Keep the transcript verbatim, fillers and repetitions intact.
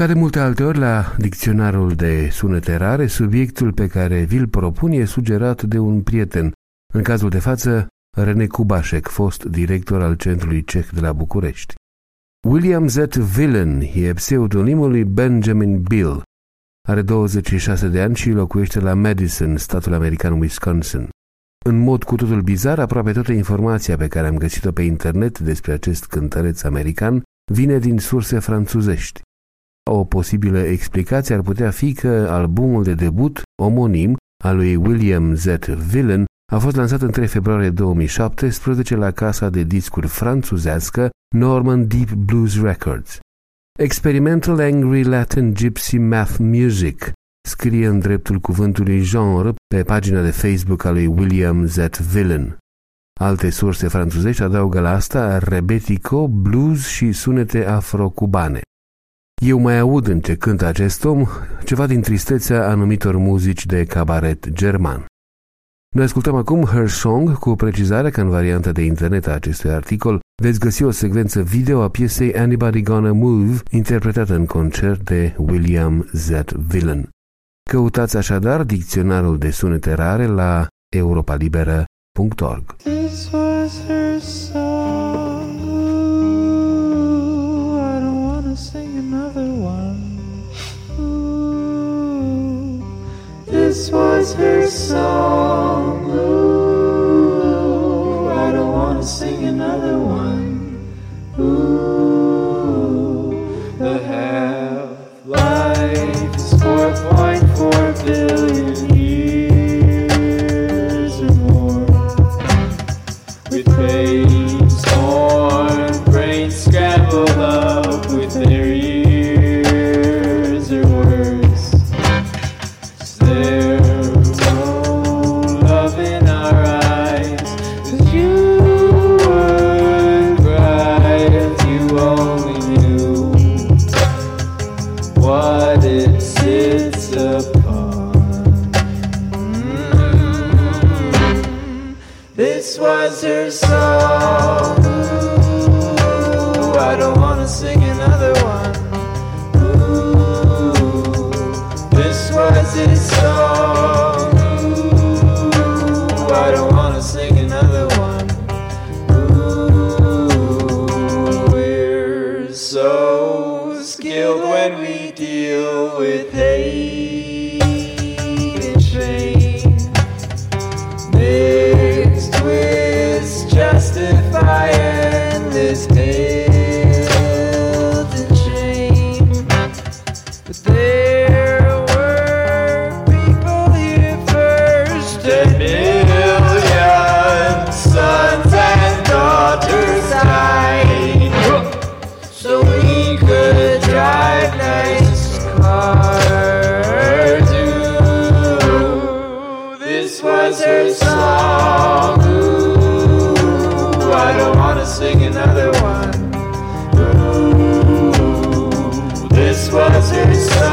Ca de multe alte ori la dicționarul de sunete rare, subiectul pe care vi-l propun e sugerat de un prieten, în cazul de față René Kubașek, fost director al Centrului Ceh de la București. William Z. Villain e pseudonimul lui Benjamin Bill. Are douăzeci și șase de ani și locuiește la Madison, statul american Wisconsin. În mod cu totul bizar, aproape toată informația pe care am găsit-o pe internet despre acest cântăreț american vine din surse franțuzești. O posibilă explicație ar putea fi că albumul de debut omonim al lui William Z. Villain a fost lansat în trei februarie două mii șaptesprezece la casa de discuri franțuzească Norman Deep Blues Records. Experimental Angry Latin Gypsy Math Music scrie în dreptul cuvântului genre pe pagina de Facebook a lui William Z. Villain. Alte surse franțuzești adaugă la asta rebetico, blues și sunete afro-cubane. Eu mai aud în ce cântă acest om ceva din tristețea anumitor muzici de cabaret german. Noi ascultăm acum Her Song, cu precizarea că în varianta de internet a acestui articol veți găsi o secvență video a piesei Anybody Gonna Move, interpretată în concert de William Z. Villain. Căutați așadar dicționarul de sunete rare la europa liberă punct org. This was her song. Ooh, I don't wanna sing another one. Ooh, this was her song. Ooh, I don't wanna sing another one. Ooh, the half-life is four point four billion years or more. With babes born, brains scrambled up with their ears or worse. Is there no love in our eyes? 'Cause you would cry if you only knew what it sits upon. Mm-hmm. This was her song. Ooh, I don't wanna sing another one. Ooh, this was his song. Ooh, I don't wanna sing another one. Ooh, we're so skilled when we deal with hate and shame, mixed with justifying this guilt and shame. But there were people here first, ten million sons and daughters died, so we could drive nice cars. Ooh, this was her song. Ooh, I don't wanna sing another one. Ooh, this was her song.